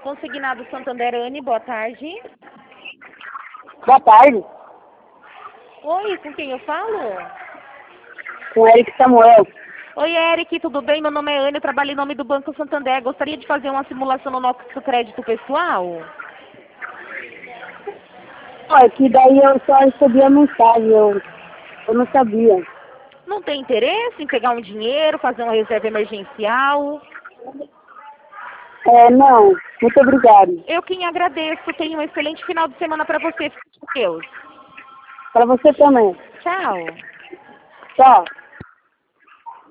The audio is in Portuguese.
Consignado Santander, Anne, boa tarde. Boa tarde, Oi, com quem eu falo? com Eric Samuel. Oi, Eric, tudo bem? Meu nome é Anne, eu trabalho em nome do Banco Santander. Gostaria de fazer uma simulação no nosso crédito pessoal? Olha, que daí eu só recebi a mensagem, eu não sabia. Não tem interesse em pegar um dinheiro, fazer uma reserva emergencial? Não, muito obrigado. Eu quem agradeço. Tenha um excelente final de semana para você. Fique com Deus. Para você também. Tchau. Tchau.